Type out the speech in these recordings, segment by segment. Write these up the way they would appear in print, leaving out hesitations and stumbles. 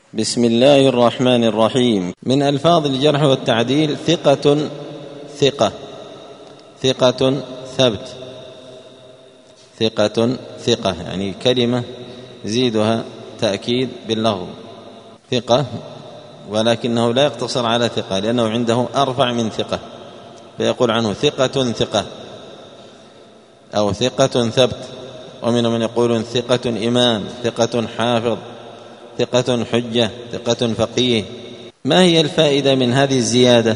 بسم الله الرحمن الرحيم. من ألفاظ الجرح والتعديل ثقة، ثقة، ثقة، ثبت، ثقة، ثقة، يعني كلمة زيدها تأكيد باللغو، ثقة، ولكنه لا يقتصر على ثقة لأنه عنده أرفع من ثقة، فيقول عنه ثقة، ثقة، أو ثقة ثبت. ومن من يقول ثقة إمام، ثقة حافظ، ثقة حجة، ثقة فقيه. ما هي الفائدة من هذه الزيادة؟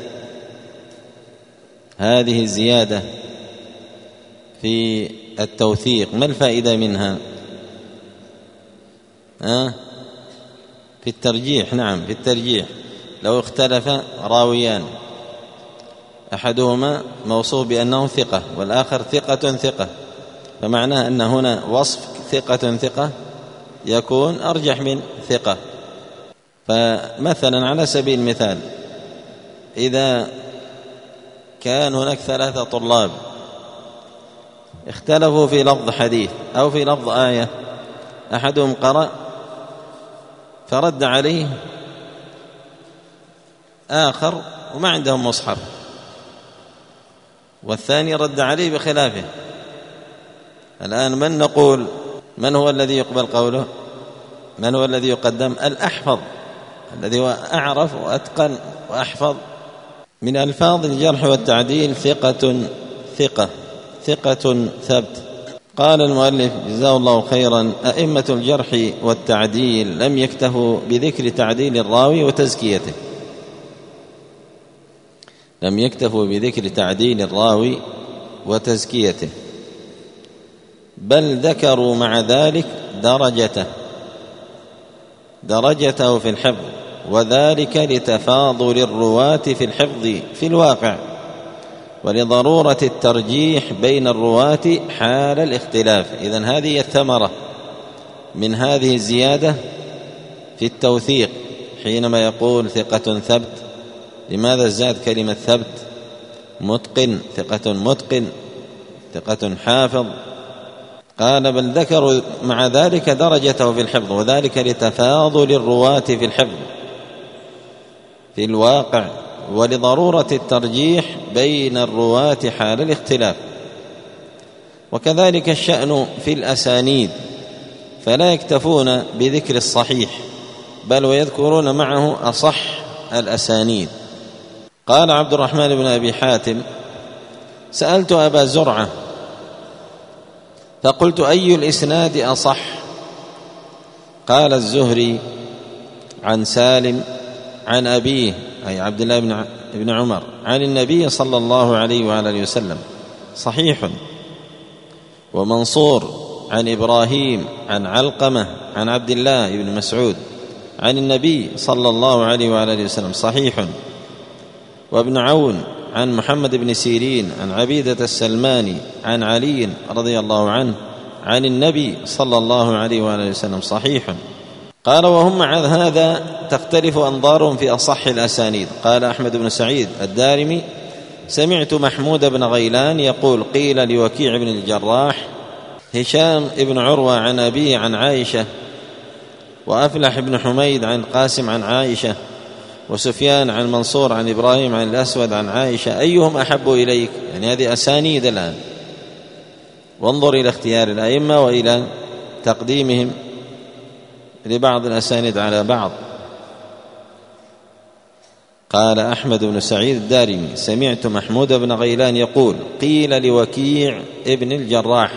هذه الزيادة في التوثيق ما الفائدة منها؟ في الترجيح. نعم، في الترجيح. لو اختلف راويان، أحدهما موصوف بأنه ثقة والآخر ثقة ثقة، فمعناه أن هنا وصف ثقة ثقة يكون أرجح من ثقة. فمثلا على سبيل المثال، إذا كان هناك 3 طلاب اختلفوا في لفظ حديث أو في لفظ آية، أحدهم قرأ فرد عليه آخر وما عندهم مصحف، والثاني رد عليه بخلافه. الآن من نقول؟ من هو الذي يقبل قوله؟ من هو الذي يقدم؟ الأحفظ، الذي هو أعرف وأتقن وأحفظ. من ألفاظ الجرح والتعديل ثقة، ثقة، ثقة ثبت. قال المؤلف جزاه الله خيرا: أئمة الجرح والتعديل لم يكتفوا بذكر تعديل الراوي وتزكيته، لم يكتفوا بذكر تعديل الراوي وتزكيته، بل ذكروا مع ذلك درجته في الحفظ، وذلك لتفاضل الرواة في الحفظ في الواقع، ولضرورة الترجيح بين الرواة حال الاختلاف. إذن هذه الثمرة من هذه الزيادة في التوثيق، حينما يقول ثقة ثبت. لماذا زاد كلمة ثبت؟ متقن، ثقة متقن، ثقة حافظ. قال: بل ذكروا مع ذلك درجته في الحفظ، وذلك لتفاضل الرواة في الحفظ في الواقع، ولضرورة الترجيح بين الرواة حال الاختلاف. وكذلك الشأن في الأسانيد، فلا يكتفون بذكر الصحيح، بل ويذكرون معه أصح الأسانيد. قال عبد الرحمن بن أبي حاتم: سألت أبا زرعة فقلت: أي الإسناد أصح؟ قال: الزهري عن سالم عن أبيه، أي عبد الله بن عمر، عن النبي صلى الله عليه وآله وسلم، صحيح. ومنصور عن إبراهيم عن علقمة عن عبد الله بن مسعود عن النبي صلى الله عليه وآله وسلم، صحيح. وابن عون عن محمد بن سيرين عن عبيدة السلماني عن علي رضي الله عنه عن النبي صلى الله عليه وآله وسلم، صحيح. قال: وهم مع هذا تختلف أنظارهم في أصح الأسانيد. قال أحمد بن سعيد الدارمي: سمعت محمود بن غيلان يقول: قيل لوكيع بن الجراح هشام بن عروة عن أبيه عن عائشة، وأفلح بن حميد عن قاسم عن عائشة، وسفيان عن منصور عن إبراهيم عن الأسود عن عائشة، أيهم أحب إليك؟ يعني هذه أسانيد الآن، وانظر إلى اختيار الأئمة وإلى تقديمهم لبعض الأسانيد على بعض. قال أحمد بن سعيد الدارمي: سمعت محمود بن غيلان يقول: قيل لوكيع ابن الجراح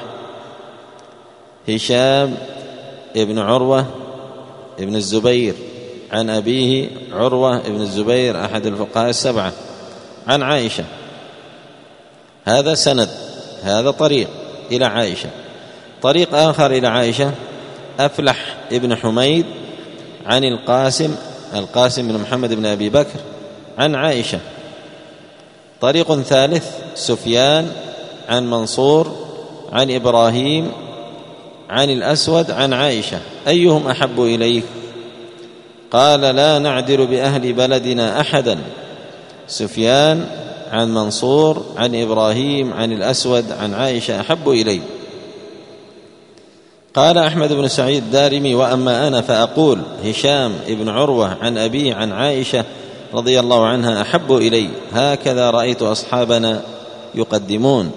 هشام ابن عروة ابن الزبير عن أبيه عروة ابن الزبير أحد الفقهاء السبعة عن عائشة. هذا سند، هذا طريق إلى عائشة. طريق آخر إلى عائشة: أفلح ابن حميد عن القاسم بن محمد بن أبي بكر عن عائشة. طريق ثالث: سفيان عن منصور عن إبراهيم عن الأسود عن عائشة، أيهم أحب إليك؟ قال: لا نعدل بأهل بلدنا أحدا، سفيان عن منصور عن إبراهيم عن الأسود عن عائشة أحب إلي. قال أحمد بن سعيد الدارمي: وأما أنا فأقول هشام ابن عروة عن أبي عن عائشة رضي الله عنها أحب إلي، هكذا رأيت أصحابنا يقدمون.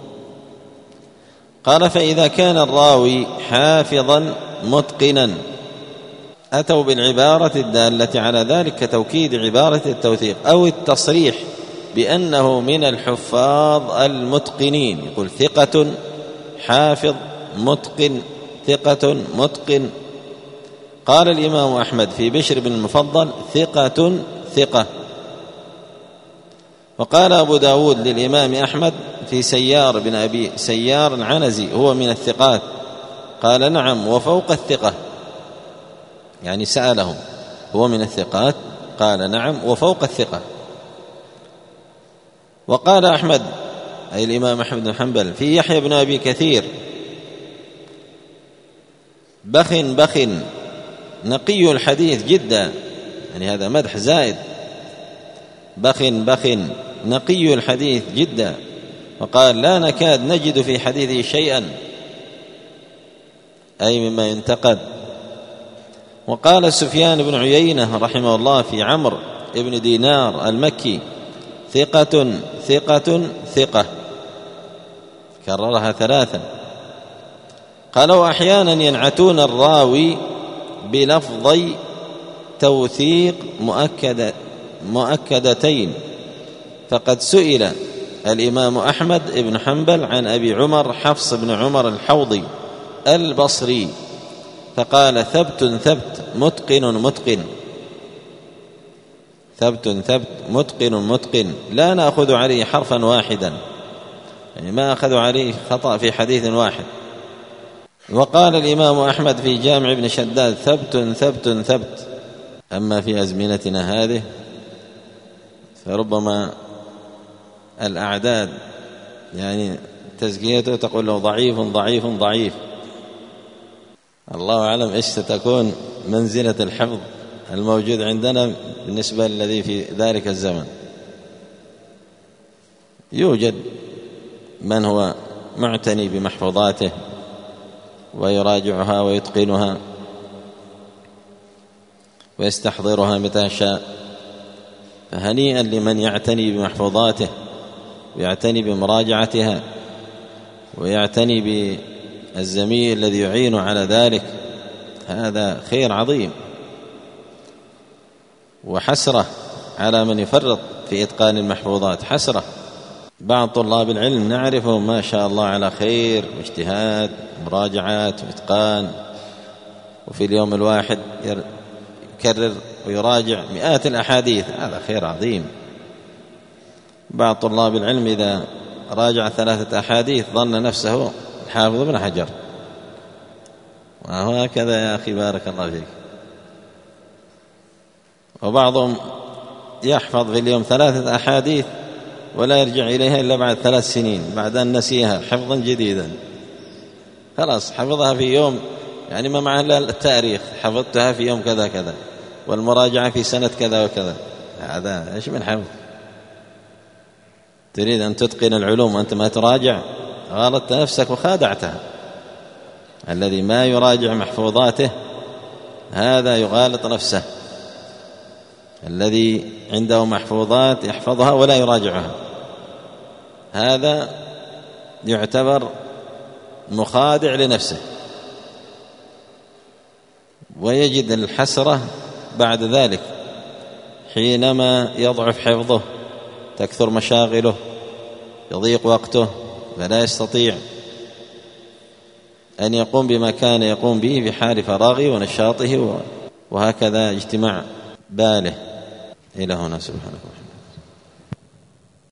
قال: فإذا كان الراوي حافظا متقنا أتوا بالعبارة الدالة على ذلك كتوكيد عبارة التوثيق أو التصريح بأنه من الحفاظ المتقنين، يقول ثقة حافظ متقن ثقة متقن. قال الإمام أحمد في بشر بن المفضل: ثقة ثقة. وقال أبو داود للإمام أحمد في سيار بن أبي سيار العنزي: هو من الثقات؟ قال: نعم وفوق الثقة. يعني سألهم: هو من الثقات؟ قال: نعم وفوق الثقة. وقال أحمد أي الإمام أحمد بن حنبل في يحيى بن أبي كثير: بخ بخ نقي الحديث جدا، يعني هذا مدح زائد، بخ بخ نقي الحديث جدا. وقال: لا نكاد نجد في حديثه شيئا، أي مما ينتقد. وقال سفيان بن عيينة رحمه الله في عمرو بن دينار المكي: ثقة ثقة ثقة، كررها ثلاثا. قالوا: أحيانا ينعتون الراوي بلفظي توثيق مؤكدتين، فقد سئل الإمام أحمد بن حنبل عن أبي عمر حفص بن عمر الحوضي البصري فقال: ثبت ثبت متقن متقن، ثبت ثبت متقن متقن، لا نأخذ عليه حرفا واحدا، يعني ما أخذوا عليه خطأ في حديث واحد. وقال الإمام أحمد في جامع ابن شداد: ثبت ثبت ثبت. أما في أزمنتنا هذه فربما الأعداد يعني تزكيته تقول له ضعيف ضعيف ضعيف، الله أعلم إيش ستكون منزلة الحفظ الموجود عندنا بالنسبة للذي في ذلك الزمن. يوجد من هو معتني بمحفوظاته ويراجعها ويتقنها ويستحضرها متى شاء، فهنيئا لمن يعتني بمحفوظاته ويعتني بمراجعتها ويعتني بالزميل الذي يعين على ذلك، هذا خير عظيم. وحسرة على من يفرط في إتقان المحفوظات، حسرة. بعض طلاب العلم نعرفهم ما شاء الله على خير واجتهاد مراجعات وإتقان، وفي اليوم الواحد يكرر ويراجع مئات الأحاديث، هذا خير عظيم. بعض طلاب العلم إذا راجع 3 أحاديث ظن نفسه الحافظ ابن حجر، وهكذا يا أخي بارك الله فيك. وبعضهم يحفظ في اليوم 3 أحاديث ولا يرجع إليها إلا بعد 3 سنين، بعد أن نسيها حفظا جديدا، خلاص حفظها في يوم، يعني ما معه إلا التاريخ، حفظتها في يوم كذا كذا والمراجعة في سنة كذا وكذا. هذا إيش من حفظ؟ تريد أن تتقن العلوم وأنت ما تراجع، غلطت نفسك وخادعتها. الذي ما يراجع محفوظاته هذا يغالط نفسه، الذي عنده محفوظات يحفظها ولا يراجعها هذا يعتبر مخادع لنفسه، ويجد الحسرة بعد ذلك حينما يضعف حفظه، تكثر مشاغله، يضيق وقته، فلا يستطيع أن يقوم بما كان يقوم به في حال فراغه ونشاطه، وهكذا اجتماع باله. إلى هنا سبحانه.